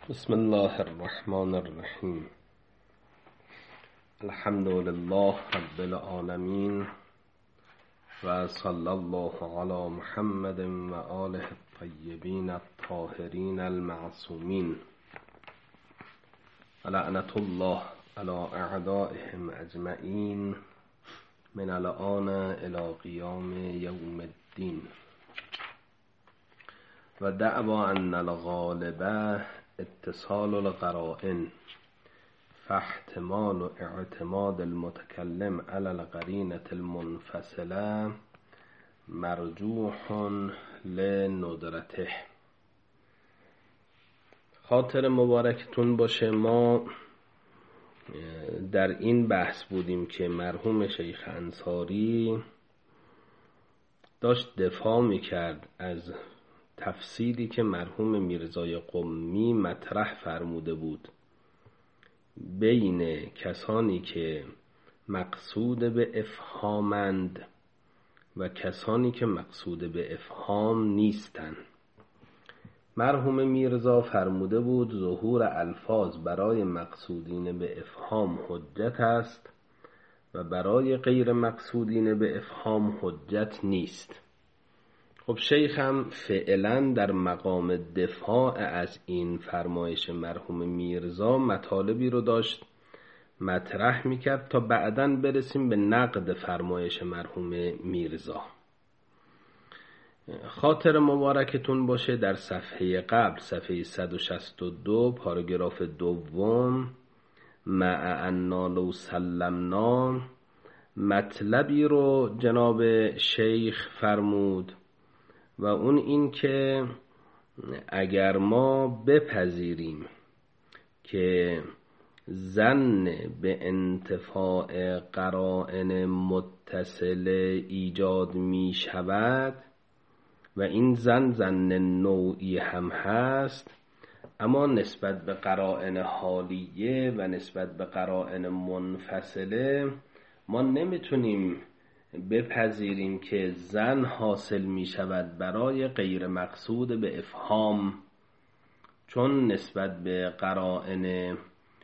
بسم الله الرحمن الرحیم. الحمد لله رب العالمین و صلی الله علی محمد و آله الطیبین الطاهرین المعصومین و لعنت الله علی اعدائهم اجمعین من الآن الی قیام یوم الدین. و دعوا ان الغالب اتصال القرائن فاحتمال اعتماد المتكلم على القرينة المنفصلة مرجوح لندرته. خاطر مبارکتون باشه، ما در این بحث بودیم که مرحوم شیخ انصاری داشت دفاع میکرد از تفصیلی که مرحوم میرزای قمی مطرح فرموده بود بین کسانی که مقصود به افهامند و کسانی که مقصود به افهام نیستند. مرحوم میرزا فرموده بود ظهور الفاظ برای مقصودین به افهام حجت است و برای غیر مقصودین به افهام حجت نیست. خب شیخ هم فعلا در مقام دفاع از این فرمایش مرحوم میرزا مطالبی رو داشت مطرح میکرد تا بعداً برسیم به نقد فرمایش مرحوم میرزا. خاطر مبارکتون باشه در صفحه قبل، صفحه 162 پاراگراف دوم، مع انا لو سلمنا، مطلبی رو جناب شیخ فرمود و اون این که اگر ما بپذیریم که ظن به انتفاع قرائن متصل ایجاد می شود و این ظن نوعی هم هست، اما نسبت به قرائن حالیه و نسبت به قرائن منفصله ما نمیتونیم بپذیریم که ظن حاصل می شود برای غیر مقصود به افهام، چون نسبت به قرائن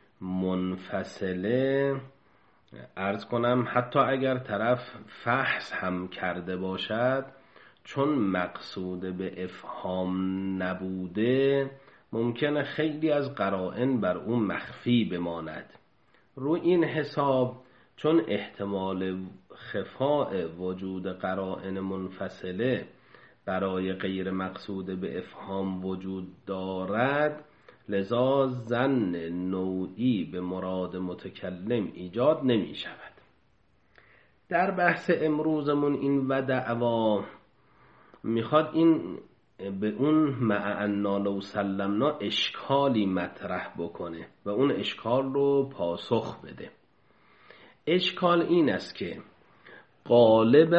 منفصله عرض کنم حتی اگر طرف فحص هم کرده باشد، چون مقصود به افهام نبوده ممکنه خیلی از قرائن بر اون مخفی بماند. رو این حساب چون احتمال خفاء وجود قرائن منفصله برای غیر مقصود به افهام وجود دارد، لذا ظن نوعی به مراد متکلم ایجاد نمی شود. در بحث امروزمون این و دعوا میخواد این به اون مع انا لو سلمنا اشکالی مطرح بکنه و اون اشکال رو پاسخ بده. اشکال این است که غالب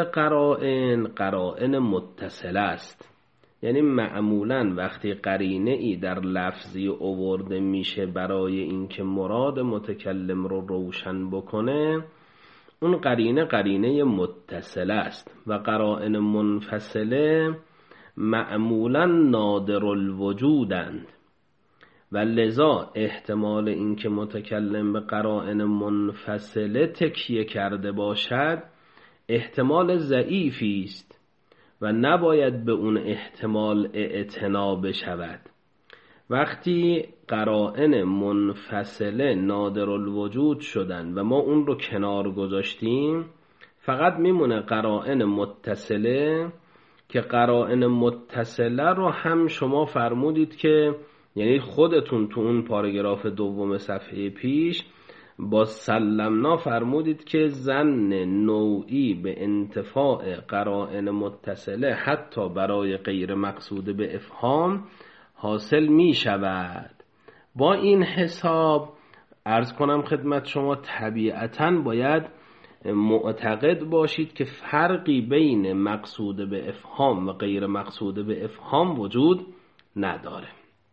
قرائن متصل است، یعنی معمولاً وقتی قرینه ای در لفظی آورده میشه برای اینکه مراد متکلم رو روشن بکنه، اون قرینه متصل است و قرائن منفصله معمولاً نادر الوجودند و لذا احتمال اینکه متکلم به قرائن منفصله تکیه کرده باشد احتمال ضعیفی است و نباید به اون احتمال اعتنا بشود. وقتی قرائن منفصله نادر الوجود شدن و ما اون رو کنار گذاشتیم، فقط میمونه قرائن متصله که قرائن متصله رو هم شما فرمودید که یعنی خودتون تو اون پاراگراف دوم صفحه پیش با سلمنا فرمودید که ظن نوعی به انتفاع قرائن متصله حتی برای غیر مقصود به افهام حاصل می شود. با این حساب عرض کنم خدمت شما طبیعتاً باید معتقد باشید که فرقی بین مقصود به افهام و غیر مقصود به افهام وجود نداره.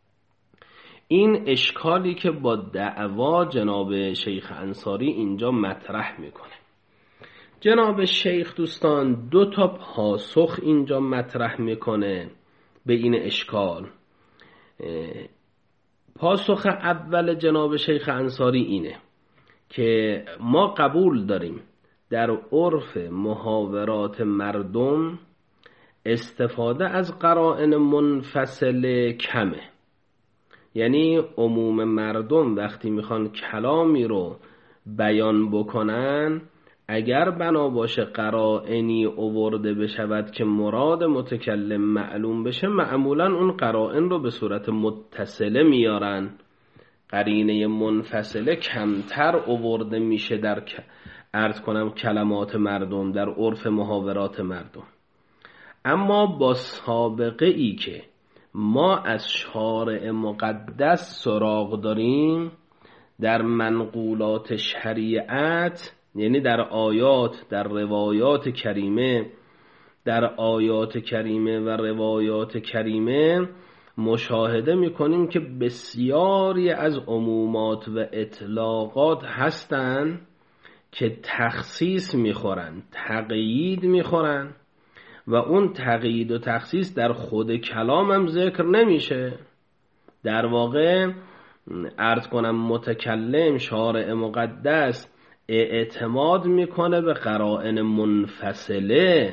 این اشکالی که با دعوا جناب شیخ انصاری اینجا مطرح میکنه. جناب شیخ دوستان دو تا پاسخ اینجا مطرح میکنه به این اشکال. پاسخ اول جناب شیخ انصاری اینه که ما قبول داریم در عرف محاورات مردم استفاده از قرائن منفصله کمه. یعنی عموم مردم وقتی میخوان کلامی رو بیان بکنن، اگر بنا باشه قرائنی آورده بشود که مراد متکلم معلوم بشه، معمولا اون قرائن رو به صورت متصله میارن. قرینه منفصله کمتر آورده میشه در عرض کنم کلمات مردم، در عرف محاورات مردم. اما با سابقه ای که ما از شارع مقدس سراغ داریم در منقولات شریعت، یعنی در آیات، در روایات کریمه، در آیات کریمه و روایات کریمه مشاهده میکنیم که بسیاری از عمومات و اطلاقات هستند که تخصیص میخورن، تقیید میخورن و اون تقیید و تخصیص در خود کلام هم ذکر نمیشه. در واقع عرض کنم متکلم، شارع مقدس اعتماد میکنه به قرائن منفصله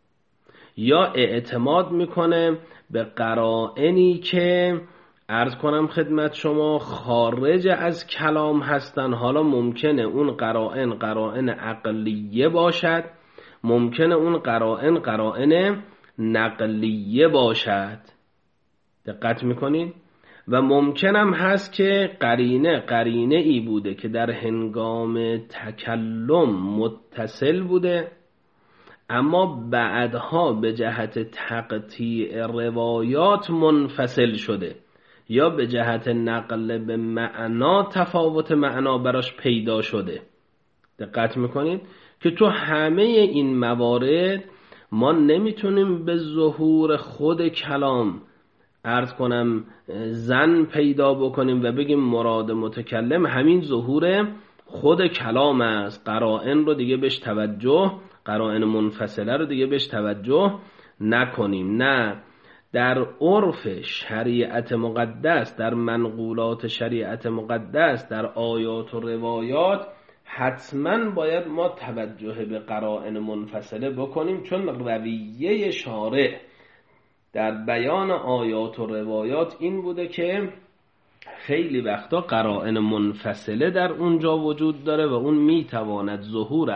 یا اعتماد میکنه به قرائنی که عرض کنم خدمت شما خارج از کلام هستن. حالا ممکنه اون قرائن عقلیه باشد، ممکنه اون قرائن نقلیه باشد. دقت میکنین؟ و ممکنم هست که قرینه ای بوده که در هنگام تکلم متصل بوده، اما بعدها به جهت تقطیع روایات منفصل شده یا به جهت نقل به معنا تفاوت معنا براش پیدا شده. دقت میکنید که تو همه این موارد ما نمیتونیم به ظهور خود کلام عرض کنم زن پیدا بکنیم و بگیم مراد متکلم همین ظهور خود کلام است، قرائن رو دیگه بهش توجه، قرائن منفصله رو دیگه بهش توجه نکنیم. نه، در عرف شریعت مقدس، در منقولات شریعت مقدس، در آیات و روایات حتما باید ما توجه به قرائن منفصله بکنیم، چون رویه شارع در بیان آیات و روایات این بوده که خیلی وقتا قرائن منفصله در اونجا وجود داره و اون میتواند ظهور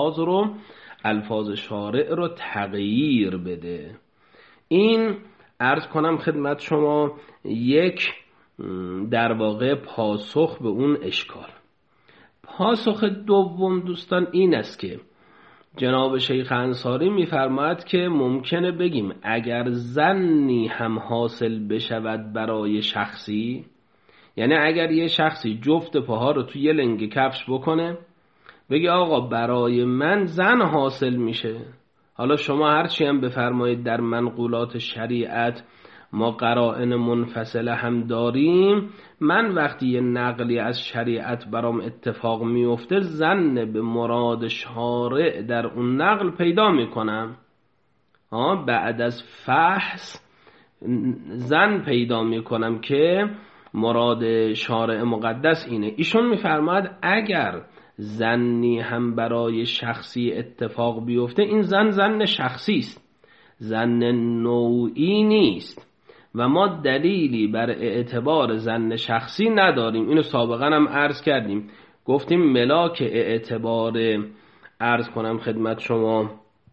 الفاظ شارع رو تغییر بده. این عرض کنم خدمت شما یک در واقع پاسخ به اون اشکال. پاسخ دوم دوستان این است که جناب شیخ انصاری میفرماید که ممکنه بگیم اگر ظنی هم حاصل بشود برای شخصی، یعنی اگر یه شخصی جفت پاها رو توی یه لنگ کفش بکنه بگی آقا برای من ظن حاصل میشه. حالا شما هرچی هم بفرمایید در منقولات شریعت ما قرائن منفصله هم داریم، من وقتی یه نقلی از شریعت برام اتفاق میفته ظن به مراد شارع در اون نقل پیدا میکنم. بعد از فحص ظن پیدا میکنم که مراد شارع مقدس اینه. ایشون میفرماید اگر ظنی هم برای شخصی اتفاق بیفته این ظن شخصی است، ظن نوعی نیست و ما دلیلی بر اعتبار ظن شخصی نداریم. اینو سابقا هم عرض کردیم، گفتیم ملاک اعتبار عرض کنم خدمت شما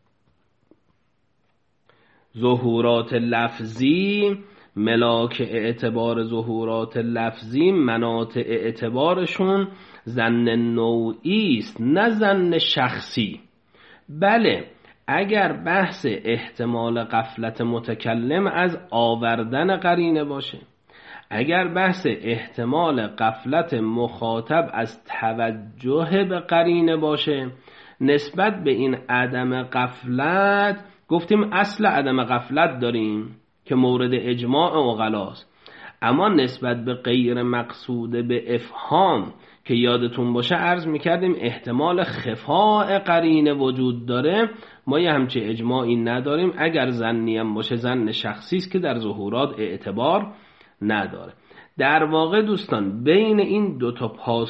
ظهورات لفظی، ملاک اعتبار ظهورات لفظی مناطق اعتبارشون ظن نوعی است نه ظن شخصی. بله اگر بحث احتمال غفلت متکلم از آوردن قرینه باشه، اگر بحث احتمال غفلت مخاطب از توجه به قرینه باشه، نسبت به این عدم غفلت گفتیم اصل عدم غفلت داریم که مورد اجماع عقلاست، اما نسبت به غیر مقصود به افهام که یادتون باشه عرض میکردیم احتمال خفاء قرینه وجود داره، ما یه همچه اجماعی نداریم. اگر ظنی هم باشه ظن شخصی است که در ظهورات اعتبار نداره. در واقع دوستان بین این دوتا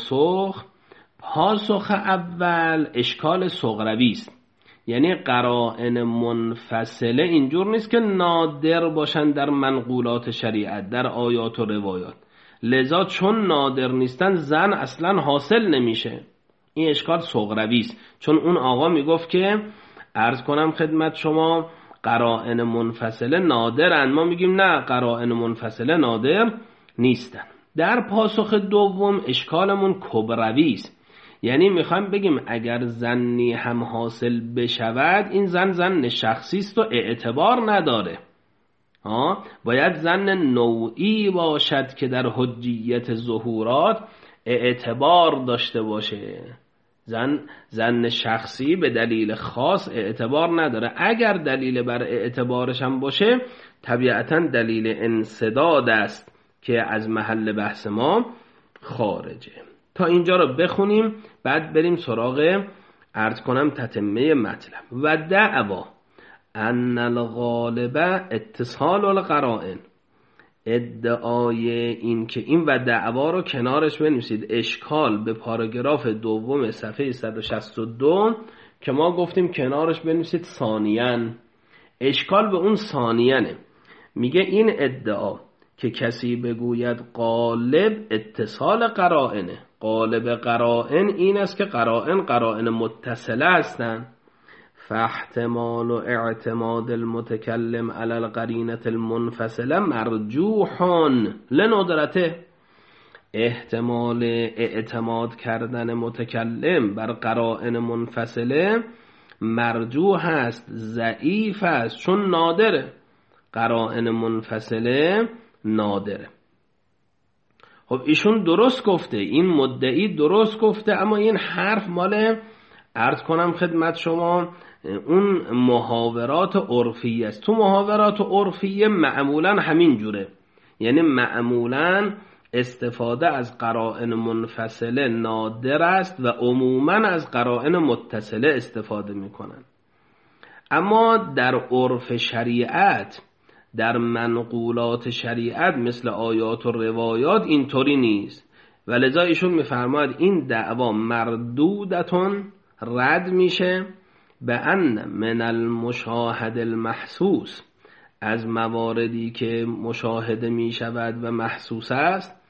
پاسخ اول اشکال صغروی است. یعنی قرائن منفصله اینجور نیست که نادر باشن در منقولات شریعت، در آیات و روایات، لذا چون نادر نیستن زن اصلا حاصل نمیشه. این اشکال صغروی است. چون اون آقا میگفت که عرض کنم خدمت شما قرائن منفصله نادرن، ما میگیم نه، قرائن منفصله نادر نیستن. در پاسخ دوم اشکالمون کبروی است. یعنی میخوایم بگیم اگر زنی هم حاصل بشود این زن شخصی است و اعتبار نداره. باید زن نوعی باشد که در حجیت ظهورات اعتبار داشته باشه. زن شخصی به دلیل خاص اعتبار نداره. اگر دلیل بر اعتبارش هم باشه طبیعتا دلیل انسداد است که از محل بحث ما خارجه. تا اینجا رو بخونیم بعد بریم سراغ عرض کنم تتمه مطلب. و دعوا ان الغالب اتصال القرائن، ادعای این که این و دعوا رو کنارش بنویسید، اشکال به پاراگراف دوم صفحه 162 که ما گفتیم کنارش بنویسید ثانیاً. اشکال به اون ثانیانه. میگه این ادعا که کسی بگوید غالب اتصال قرائنه، غالب قرائن این است که قرائن متصله هستند، فاحتمال و اعتماد المتکلم علی القرینة المنفصله مرجوح لندرته. احتمال اعتماد کردن متکلم بر قرائن منفصله مرجوح است، ضعیف است، چون نادره. قرائن منفصله نادره. خب ایشون درست گفته، این مدعی درست گفته، اما این حرف مال عرض کنم خدمت شما اون محاورات عرفی است. تو محاورات عرفی معمولا همین جوره، یعنی معمولا استفاده از قرائن منفصله نادر است و عموما از قرائن متصله استفاده میکنن. اما در عرف شریعت، در منقولات شریعت مثل آیات و روایات اینطوری نیست و لذا ایشون میفرماید این دعوا مردودتون رد میشه به ان من المشاهد المحسوس، از مواردی که مشاهده میشود و محسوس است،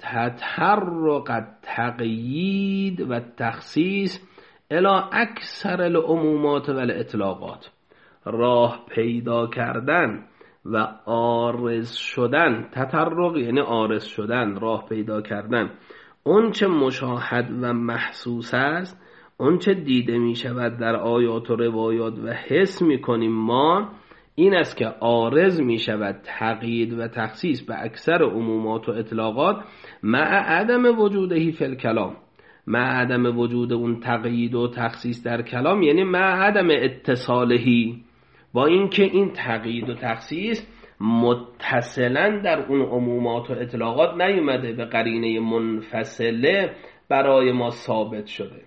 تطرق تقیید و تخصیص الی اکثر العمومات و الاطلاقات، راه پیدا کردن و عارض شدن. تطرق یعنی عارض شدن، راه پیدا کردن. اون چه مشاهد و محسوس است، اون چه دیده می شود در آیات و روایات و حس می کنیم ما، این است که عارض می شود تقیید و تخصیص به اکثر عمومات و اطلاقات مع عدم وجودهی فی الکلام، مع عدم وجود اون تقیید و تخصیص در کلام، یعنی مع عدم اتصالهی، با اینکه این تقیید و تخصیص متصلا در اون عمومات و اطلاقات نیومده، به قرینه منفصله برای ما ثابت شده.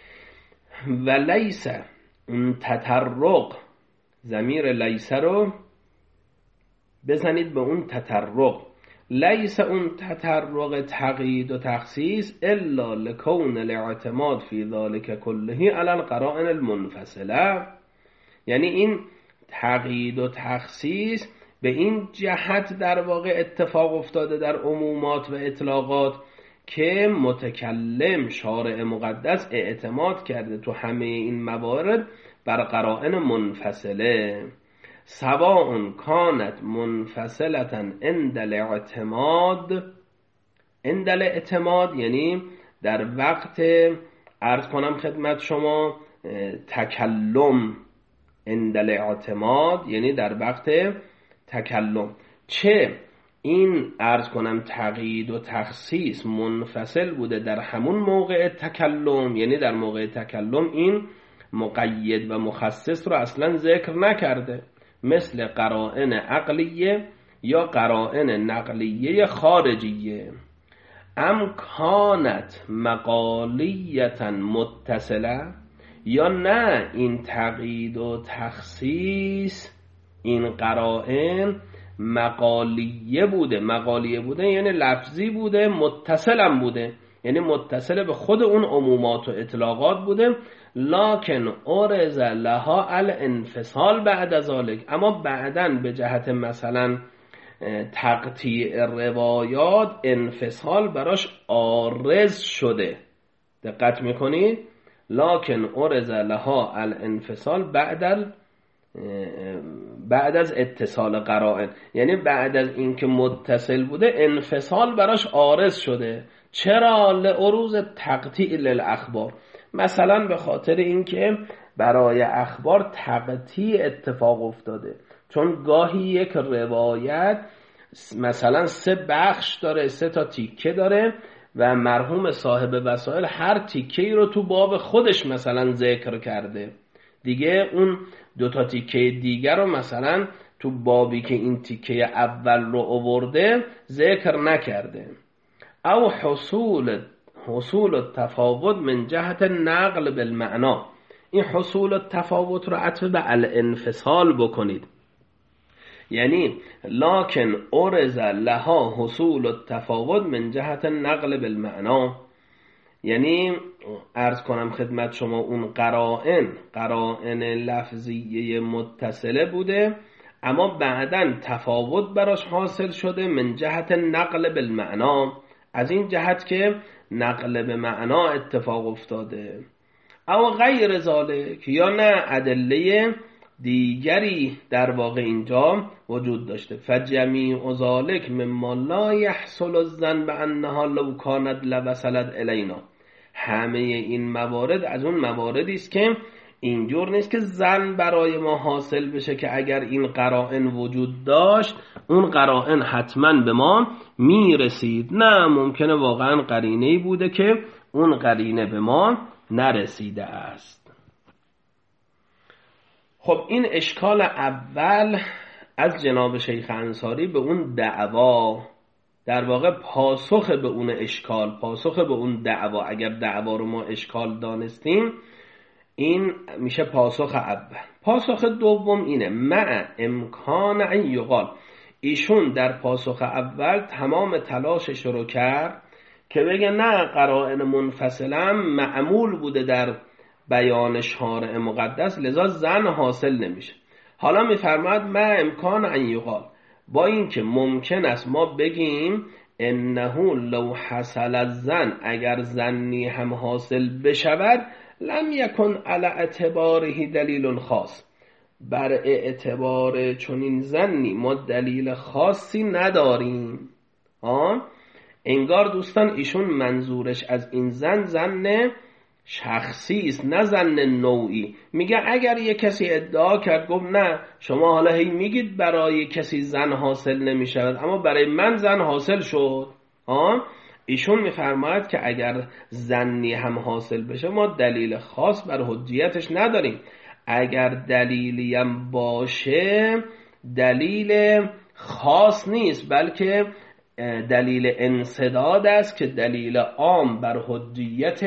و لیس اون تطرق، ضمیر لیس رو بزنید به اون تطرق، لیس اون تطرق تقیید و تخصیص الا لکون الاعتماد فی ذلک کله علی القرائن المنفصله، یعنی این تقیید و تخصیص به این جهت در واقع اتفاق افتاده در عمومات و اطلاقات که متکلم شارع مقدس اعتماد کرده تو همه این موارد بر قرائن منفصله، سواء کانت منفصلة عند الاعتماد، عند الاعتماد یعنی در وقت عرض کنم خدمت شما تکلم، عند الاعتماد یعنی در وقت تکلم، چه این عرض کنم تقیید و تخصیص منفصل بوده در همون موقع تکلم، یعنی در موقع تکلم این مقید و مخصص رو اصلا ذکر نکرده، مثل قرائن عقلیه یا قرائن نقلیه خارجیه. ام کانت مقالیتا متصله، یا نه این تقیید و تخصیص، این قرائن مقالیه بوده یعنی لفظی بوده، متصلم بوده یعنی متصل به خود اون عمومات و اطلاقات بوده. لکن ارز لها الانفصال بعد ذالک، اما بعدن به جهت مثلا تقطیع روایات انفصال براش عارض شده. دقت میکنید؟ لکن ارز لها الانفصال بعد از اتصال قرائن، یعنی بعد از اینکه متصل بوده انفصال براش عارض شده. چرا؟ لعروض تقطیع للاخبار، مثلا به خاطر اینکه برای اخبار تقطیع اتفاق افتاده، چون گاهی یک روایت مثلا 3 بخش داره، 3 تا تیکه داره و مرحوم صاحب وسائل هر تیکه رو تو باب خودش مثلا ذکر کرده، دیگه اون 2 تا تیکه دیگر رو مثلا تو بابی که این تیکه اول رو آورده ذکر نکرده. او حصول التفاوت من جهت نقل بالمعنا، این حصول التفاوت رو عطف به الانفصال بکنید، یعنی لکن ارز لها حصول التفاوت من جهت نقل بالمعنا، یعنی عرض کنم خدمت شما اون قرائن لفظیه متصله بوده اما بعدن تفاوت براش حاصل شده من جهت نقل بالمعنا، از این جهت که نقل به معنا اتفاق افتاده. او غیر ذالک، یا نه ادله دیگری در واقع اینجا وجود داشته. فجمیع ذالک مما لا یحصل الظن بانها لو کانت لوصلت الینا، همه این موارد از اون مواردی است که اینجور نیست که ظن برای ما حاصل بشه که اگر این قرائن وجود داشت اون قرائن حتما به ما میرسید، نه، ممکنه واقعا قرینه‌ای بوده که اون قرینه به ما نرسیده است. خب این اشکال اول از جناب شیخ انصاری به اون دعوا، در واقع پاسخ به اون اشکال، پاسخ به اون دعوا، اگر دعوا رو ما اشکال دانستیم این میشه پاسخ اول. پاسخ دوم اینه مع امکان ان یقال، ایشون در پاسخ اول تمام تلاشش رو کرد که بگه نه، قرائن منفصلا معمول بوده در بیان شارع مقدس لذا ظن حاصل نمیشه. حالا میفرماد مع امکان ان یقال، با اینکه ممکن است ما بگیم انه لو حصل الظن، اگر ظنی هم حاصل بشود لم یکن علی اعتباره دلیل خاص، بر اعتبار چنین ظنی ما دلیل خاصی نداریم. انگار دوستان ایشون منظورش از این ظن شخصی است نه ظن نوعی. میگه اگر یه کسی ادعا کرد گفت نه شما حالا هی میگید برای کسی ظن حاصل نمیشود اما برای من ظن حاصل شد، ایشون میفرماید که اگر ظنی هم حاصل بشه ما دلیل خاص بر حجیتش نداریم، اگر دلیلی هم باشه دلیل خاص نیست بلکه دلیل انسداد است که دلیل عام بر حجیت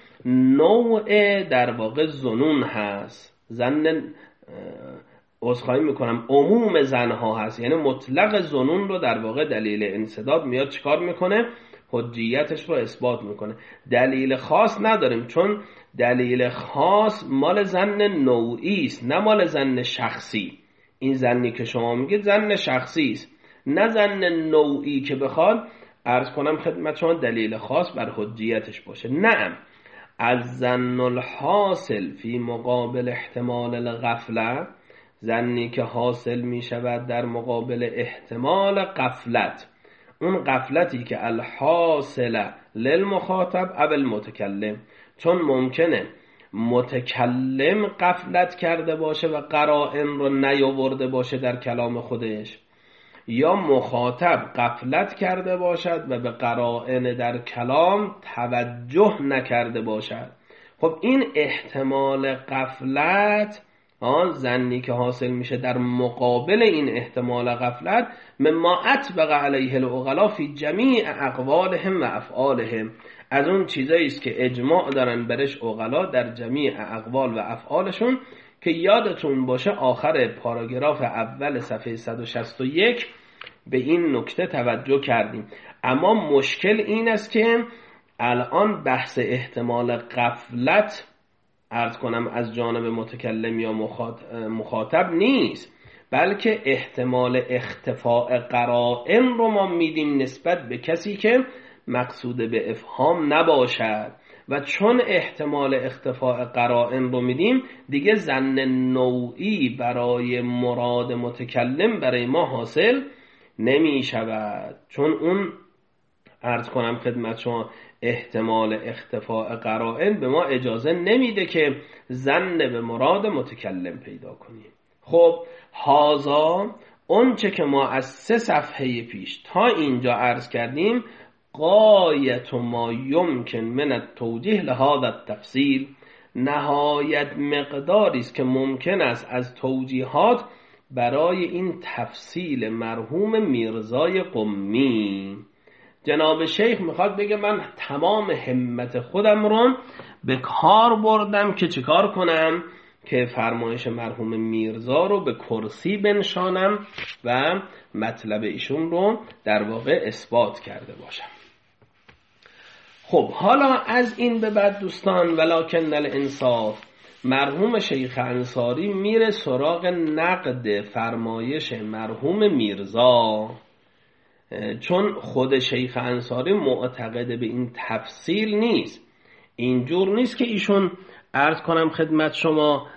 نوع در واقع ظنون هست. ظن عذرخواهی میکنم عموم ظنها هست، یعنی مطلق ظنون رو در واقع دلیل انسداد میاد چیکار میکنه؟ حجیتش رو اثبات میکنه. دلیل خاص نداریم چون دلیل خاص مال ظن نوعی است نه مال ظن شخصی. این ظنی که شما میگید ظن شخصی است نه ظن نوعی که بخواد عرض کنم خدمت شما دلیل خاص بر حجیتش باشه. نعم از ظن الحاصل فی مقابل احتمال الغفله، ظنی که حاصل می شود در مقابل احتمال غفلت، اون غفلتی که الحاصل للمخاطب او المتکلم، چون ممکنه متکلم غفلت کرده باشه و قرائن رو نیاورده باشه در کلام خودش، یا مخاطب غفلت کرده باشد و به قرائن در کلام توجه نکرده باشد. خب این احتمال غفلت، ظنی که حاصل میشه در مقابل این احتمال غفلت، مما اطبق علیه العقلاء فی جمیع اقوالهم و افعالهم، از اون چیزایی است که اجماع دارن برش عقلا در جمیع اقوال و افعالشون، که یادتون باشه آخر پاراگراف اول صفحه 161 به این نکته توجه کردیم. اما مشکل این است که الان بحث احتمال غفلت عرض کنم از جانب متکلم یا مخاطب نیست، بلکه احتمال اختفاء قرائن رو ما میدیم نسبت به کسی که مقصود به افهام نباشد، و چون احتمال اختفاء قرائن رو میدیم دیگه ظن نوعی برای مراد متکلم برای ما حاصل نمی شود، چون اون عرض کنم خدمت شما احتمال اختفاء قرائن به ما اجازه نمیده که ظن به مراد متکلم پیدا کنیم. خب هازا اون چه که ما از 3 صفحه پیش تا اینجا عرض کردیم غایت ما یمکن من التوجیه لهذا التفصیل، نهایت مقداری است که ممکن است از توجیهات برای این تفصیل مرحوم میرزای قمی. جناب شیخ میخواد بگه من تمام همت خودم رو به کار بردم که چیکار کنم، که فرمایش مرحوم میرزا رو به کرسی بنشانم و مطلب ایشون رو در واقع اثبات کرده باشم. خب حالا از این به بعد دوستان ولکن الانصاف، مرحوم شیخ انصاری میره سراغ نقد فرمایش مرحوم میرزا، چون خود شیخ انصاری معتقد به این تفصیل نیست. اینجور نیست که ایشون عرض کنم خدمت شما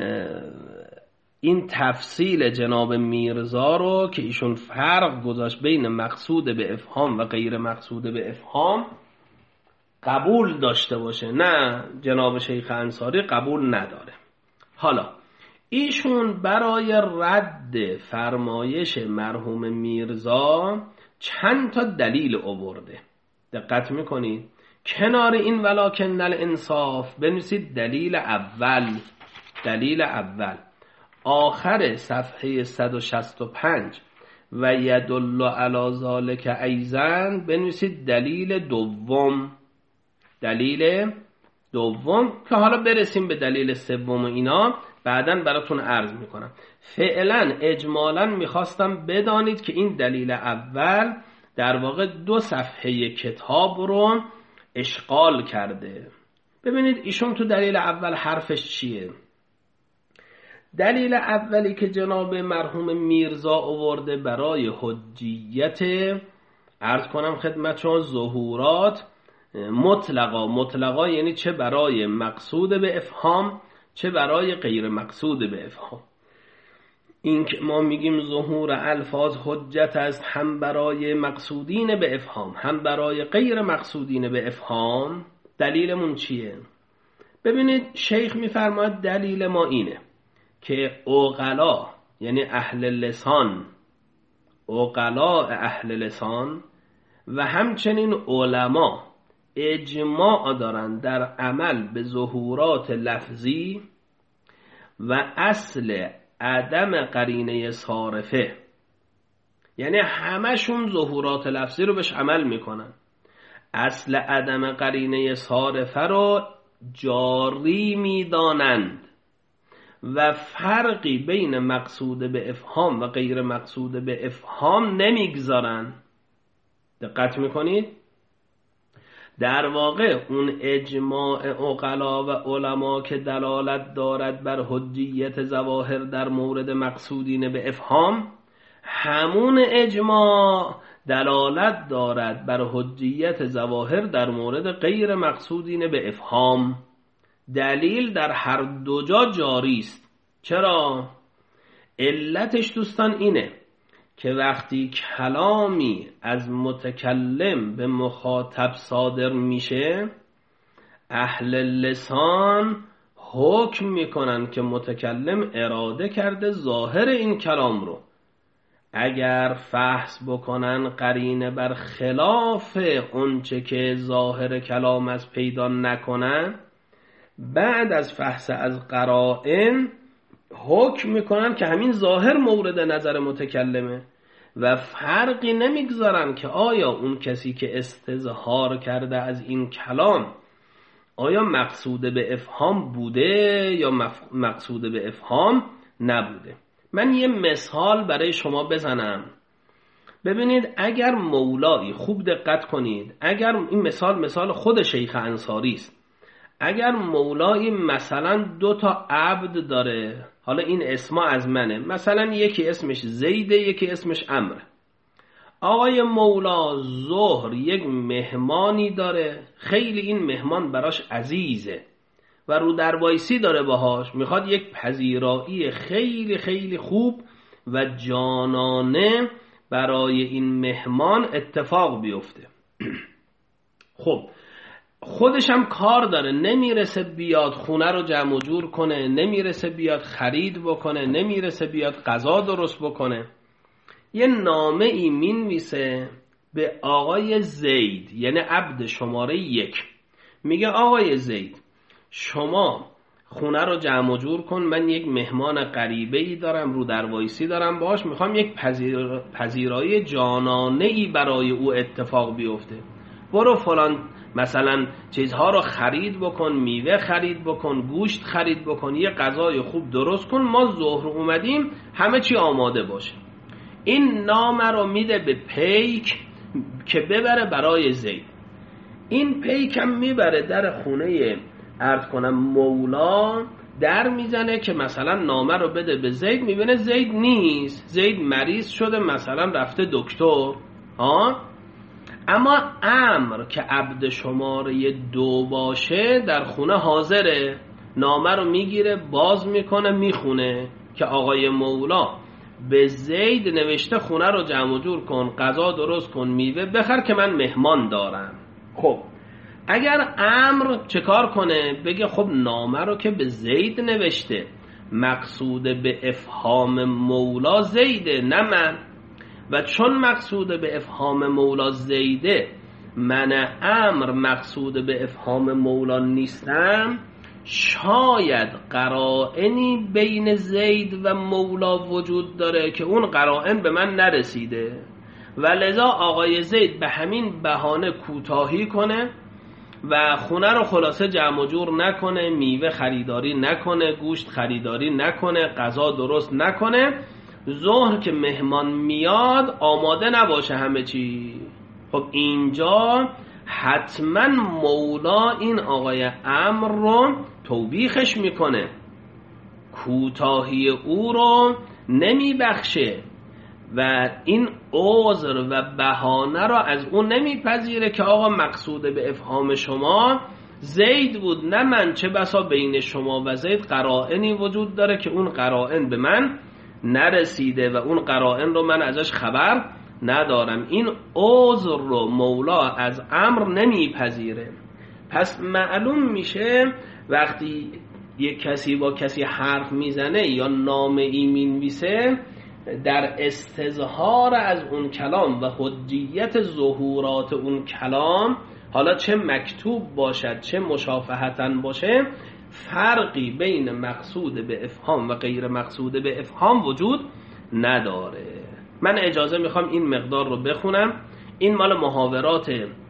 این تفصیل جناب میرزا رو که ایشون فرق گذاشت بین مقصود به افهام و غیر مقصود به افهام قبول داشته باشه. نه، جناب شیخ انصاری قبول نداره. حالا ایشون برای رد فرمایش مرحوم میرزا چند تا دلیل آورده. دقت میکنید؟ کنار این ولکن الانصاف بنویسید دلیل اول. دلیل اول آخر صفحه 165 و یدل علی ذلک ایضا بنویسید دلیل دوم. دلیل دوم که حالا برسیم به دلیل سوم و اینا بعداً براتون عرض میکنم. فعلا اجمالاً میخواستم بدانید که این دلیل اول در واقع 2 صفحه کتاب رو اشغال کرده. ببینید ایشون تو دلیل اول حرفش چیه؟ دلیل اولی که جناب مرحوم میرزا آورده برای حجیت عرض کنم خدمت شما ظهورات مطلقا یعنی چه برای مقصود به افهام چه برای غیر مقصود به افهام. این که ما میگیم ظهور الفاظ حجت است هم برای مقصودین به افهام هم برای غیر مقصودین به افهام. دلیلمون چیه؟ ببینید شیخ میفرماید دلیل ما اینه که عقلا یعنی اهل لسان، عقلاء اهل لسان و همچنین علما اجماع دارن در عمل به ظهورات لفظی و اصل عدم قرینه صارفه، یعنی همشون ظهورات لفظی رو بهش عمل میکنن، اصل عدم قرینه صارفه رو جاری میدانند و فرقی بین مقصود به افهام و غیر مقصود به افهام نمیگذارن. دقت میکنید؟ در واقع اون اجماع عقلا و علما که دلالت دارد بر حجیت ظواهر در مورد مقصودین به افهام، همون اجماع دلالت دارد بر حجیت ظواهر در مورد غیر مقصودین به افهام. دلیل در هر دو جا جاری است. چرا؟ علتش دوستان اینه که وقتی کلامی از متکلم به مخاطب صادر میشه اهل لسان حکم میکنن که متکلم اراده کرده ظاهر این کلام رو. اگر فحص بکنن قرینه بر خلاف اونچه که ظاهر کلام از پیدا نکنن، بعد از فحص از قرائن حکم میکنن که همین ظاهر مورد نظر متکلمه و فرقی نمیگذارن که آیا اون کسی که استظهار کرده از این کلام آیا مقصود به افهام بوده یا مقصود به افهام نبوده. من یه مثال برای شما بزنم. ببینید اگر مولایی، خوب دقت کنید، اگر این مثال خود شیخ انصاری است، اگر مولایی مثلا 2 تا عبد داره، حالا این اسما از منه، مثلا یکی اسمش زیده یکی اسمش عمرو، آقای مولا ظهر یک مهمانی داره، خیلی این مهمان براش عزیزه و رو در وایسی داره باهاش، میخواد یک پذیرایی خیلی خیلی خوب و جانانه برای این مهمان اتفاق بیفته. خب خودش هم کار داره، نمیرسه بیاد خونه رو جمع و جور کنه، نمیرسه بیاد خرید بکنه، نمیرسه بیاد غذا درست بکنه. یه نامه ای مینویسه به آقای زید، یعنی عبد شماره 1، میگه آقای زید شما خونه رو جمع و جور کن، من یک مهمان غریبه ای دارم، رو در وایسی دارم باش، میخوام یک پذیرایی جانانه ای برای او اتفاق بیفته، برو فلان مثلا چیزها رو خرید بکن، میوه خرید بکن، گوشت خرید بکن، یه غذای خوب درست کن، ما ظهر اومدیم همه چی آماده باشه. این نامه رو میده به پیک که ببره برای زید. این پیک هم میبره در خونه عرض کنم مولا، در میزنه که مثلا نامه رو بده به زید، میبینه زید نیست، زید مریض شده، مثلا رفته دکتر، اما عمرو که عبد شماره 2 باشه در خونه حاضره، نامه رو میگیره باز میکنه میخونه که آقای مولا به زید نوشته خونه رو جمع و جور کن، غذا درست کن، میوه بخر که من مهمان دارم. خب اگر عمرو چه کار کنه؟ بگه خب نامه رو که به زید نوشته، مقصود به افهام مولا زیده نه من، و چون مقصود به افهام مولا زیده، من عمرو مقصود به افهام مولا نیستم، شاید قرائنی بین زید و مولا وجود داره که اون قرائن به من نرسیده و لذا آقای زید به همین بهانه کوتاهی کنه و خونه رو خلاصه جمع و جور نکنه، میوه خریداری نکنه، گوشت خریداری نکنه، غذا درست نکنه، ظهر که مهمان میاد آماده نباشه همه چی. خب اینجا حتما مولا این آقای عمرو رو توبیخش میکنه، کوتاهی او رو نمیبخشه و این عذر و بهانه را از اون نمیپذیره که آقا مقصود به افهام شما زید بود نه من، چه بسا بین شما و زید قرائنی وجود داره که اون قرائن به من نرسیده و اون قرائن رو من ازش خبر ندارم. این عذر رو مولا از عمرو نمیپذیره. پس معلوم میشه وقتی یک کسی با کسی حرف میزنه یا نامه ای مینویسه، در استظهار از اون کلام و حجیت ظهورات اون کلام، حالا چه مکتوب باشد چه مشافهتاً باشه، فرقی بین مقصود به افهام و غیر مقصود به افهام وجود نداره. من اجازه میخوام این مقدار رو بخونم، این مال محاورات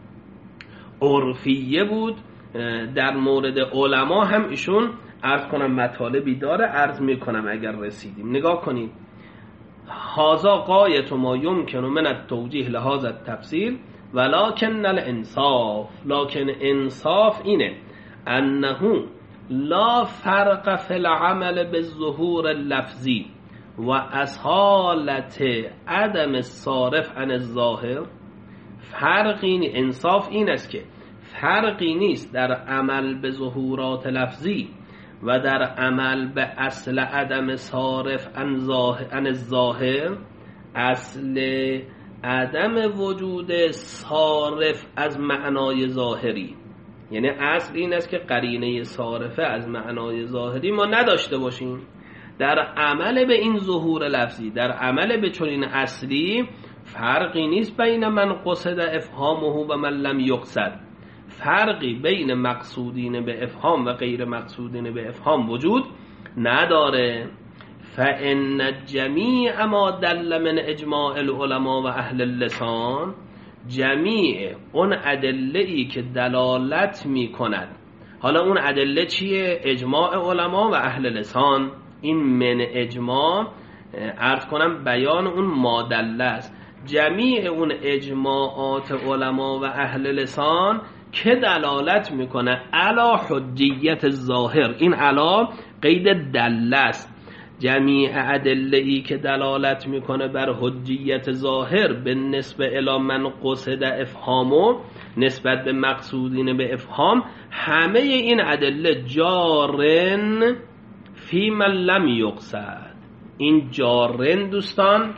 عرفیه بود، در مورد علما هم ایشون عرض کنم مطالبی داره، عرض میکنم اگر رسیدیم. نگاه کنید، هذا غایت ما یمکن من التوجیه لهذا التفسیر ولکن الانصاف، لکن انصاف اینه انه لا فرق فی العمل بالظهور اللفظی و اصالت عدم الصارف عن الظاهر. فرقی انصاف این است که فرقی نیست در عمل به ظهورات لفظی و در عمل به اصل عدم صارف عن الظاهر، اصل عدم وجود صارف از معنای ظاهری، یعنی اصل این است که قرینه صارفه از معنای ظاهری ما نداشته باشیم. در عمل به این ظهور لفظی، در عمل به چنین اصلی فرقی نیست بین من قصد افهامه و من لم یقصد، فرقی بین مقصودین به افهام و غیر مقصودین به افهام وجود نداره. فإن جمیع ما دل من اجماع العلماء و اهل اللسان، جمیع اون ادله‌ای که دلالت می کند، حالا اون ادله چیه؟ اجماع علما و اهل لسان. این من اجماع عرض کنم بیان اون مادله است، جمیع اون اجماعات علما و اهل لسان که دلالت میکنه علا حجیت ظاهر، این علا قید دله است، جمیع ادله‌ای که دلالت میکنه بر حجیت ظاهر به نسبت الی من قصد افهامو، نسبت به مقصودین به افهام، همه این ادله جارن فی من لم یقصد. این جارن دوستان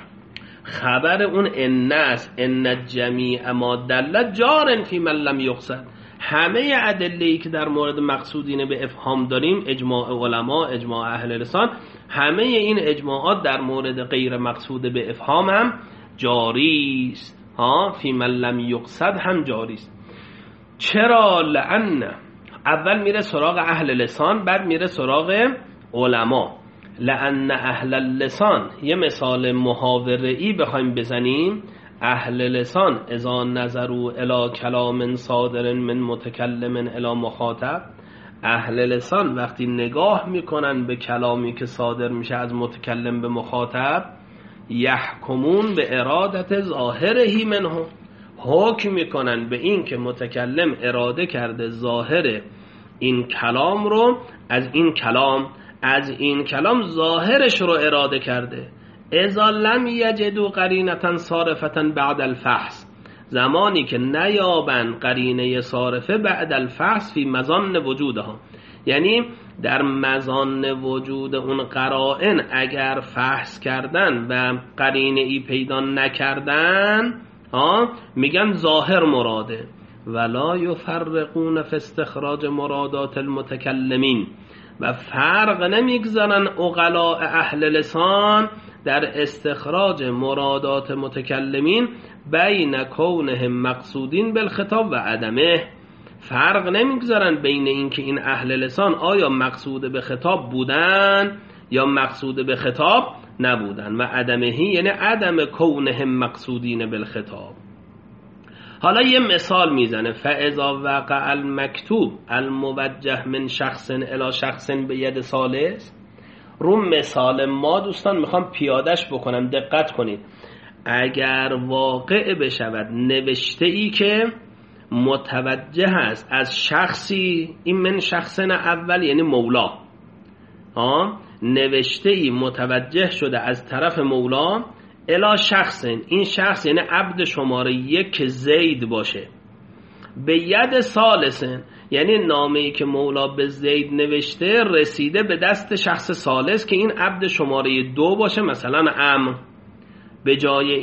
خبر اون ان است، ان جمیع ما دل جارن فی من لم یقصد. همه ادله‌ای که در مورد مقصودین به افهام داریم، اجماع علما، اجماع اهل لسان، همه این اجماعات در مورد غیر مقصود به افهام هم جاری است، فی من لم یقصد هم جاری است. چرا؟ لأن اول میره سراغ اهل لسان، بعد میره سراغ علما. لأن اهل اللسان، یه مثال محاوره‌ای بخوایم بزنیم، اهل لسان اذا نظروا الی کلام صادر من متکلم الی مخاطب، اهل لسان وقتی نگاه میکنن به کلامی که صادر میشه از متکلم به مخاطب، یحکمون به ارادت ظاهرهی منه، حکم میکنن به این که متکلم اراده کرده ظاهر این کلام رو، از این کلام ظاهرش رو اراده کرده. اذا لم یجدوا قرینه صارفه بعد الفحص، زمانی که نیابن قرینه صارفه بعد الفحص فی مظان وجودها، یعنی در مظان وجود اون قرائن اگر فحص کردن و قرینه ای پیدا نکردن، میگن ظاهر مراده. ولا یفرقون فی استخراج مرادات المتکلمین، و فرق نمیگذارن عقلاء اهل لسان در استخراج مرادات متکلمین بین کونهم مقصودین بالخطاب و عدمه. فرق نمیگذارن بین این که این اهل لسان آیا مقصود به خطاب بودن یا مقصود به خطاب نبودن، و عدمهی یعنی عدم کونهم مقصودین بالخطاب. حالا یه مثال میزنه، فاذا وقع المکتوب الموجه من شخص الی شخص به ید ثالث. رو مثال ما دوستان میخوام پیادش بکنم، دقت کنید. اگر واقع بشود نوشته ای که متوجه است از شخصی، این من شخصن اول یعنی مولا، نوشته ای متوجه شده از طرف مولا الی شخصن، این شخص یعنی عبد شماره 1 زید باشه، به ید ثالثن یعنی نامه‌ای که مولا به زید نوشته رسیده به دست شخص ثالث که این عبد شماره 2 باشه، مثلا عمرو. به جای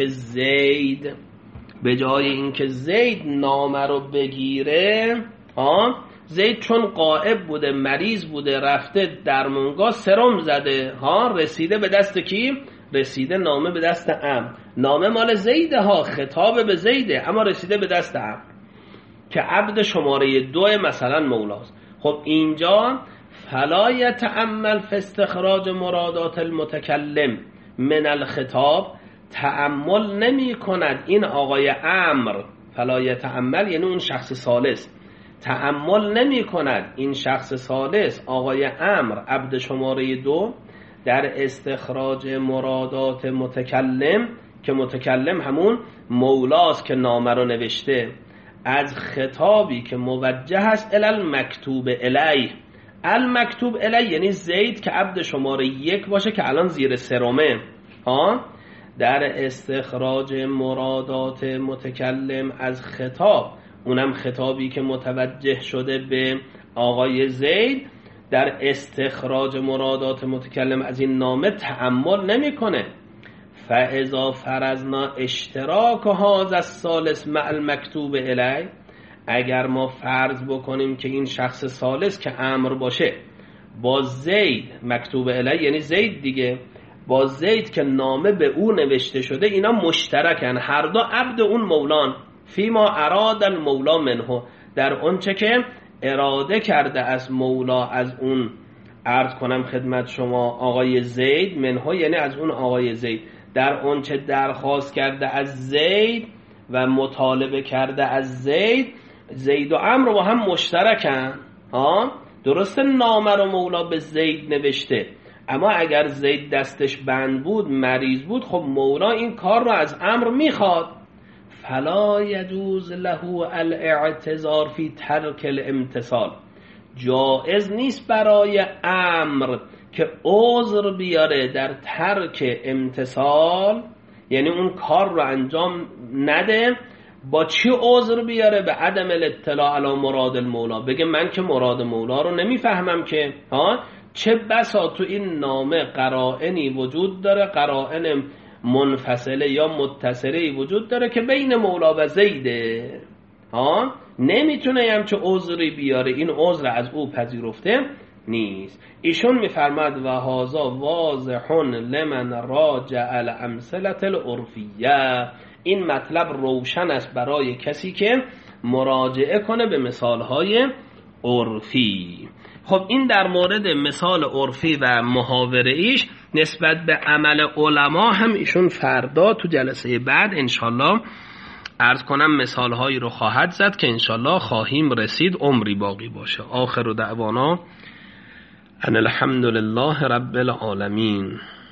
اینکه زید نامه رو بگیره، زید چون غائب بوده، مریض بوده، رفته درمونگاه سرم زده، رسیده به دست کی؟ رسیده نامه به دست عمرو. نامه مال زیده خطاب به زیده، اما رسیده به دست عمرو که عبد شماره 2 مثلا مولاست. خب اینجا فلا یتأمل فی استخراج مرادات المتکلم من الخطاب، تأمل نمی کند این آقای عمرو، فلا یتأمل یعنی اون شخص ثالث، تأمل نمی کند این شخص ثالث آقای عمرو عبد شماره 2 در استخراج مرادات متکلم، که متکلم همون مولاست که نامه رو نوشته، از خطابی که موجه است الی المکتوب الیه. المکتوب الیه یعنی زید که عبد شماره 1 باشه که الان زیر سرمه، در استخراج مرادات متکلم از خطاب، اونم خطابی که متوجه شده به آقای زید، در استخراج مرادات متکلم از این نامه تأمل نمیکنه. فاذا فرضنا اشتراک هذا الثالث مع المکتوب الی، اگر ما فرض بکنیم که این شخص ثالث که عمرو باشه با زید، مکتوب الی یعنی زید دیگه، با زید که نامه به او نوشته شده، اینا مشترکن، هر دو عبد اون مولان، فیما اراد المولا منه، در اونچه که اراده کرده از مولا، از اون عرض کنم خدمت شما آقای زید، منه یعنی از اون آقای زید، در اونچه درخواست کرده از زید و مطالبه کرده از زید، زید و عمرو با هم مشترکن. درسته نامه رو مولا به زید نوشته، اما اگر زید دستش بند بود، مریض بود، خب مولا این کار رو از امر میخواد. فلا یجوز له الاعتذار فی ترک الامتثال، جائز نیست برای امر که عذر بیاره در ترک امتثال، یعنی اون کار رو انجام نده. با چی عذر بیاره؟ به عدم الاطلاع علی مراد المولا، بگه من که مراد مولا رو نمیفهمم که چه بسا تو این نامه قرائنی وجود داره، قرائن منفصله یا متصله وجود داره که بین مولا و زیده، نمیتونه همچه عذری بیاره، این عذر از او پذیرفته نیست. ایشون میفرماد و هذا واضح لمن راجع الامثله العرفیه، این مطلب روشن است برای کسی که مراجعه کنه به مثالهای عرفی. خب این در مورد مثال عرفی و محاوره ایش. نسبت به عمل علما هم ایشون فردا تو جلسه بعد انشالله عرض کنم مثالهایی رو خواهد زد که انشالله خواهیم رسید، عمری باقی باشه. آخر دعوانا ان الحمد لله رب العالمین.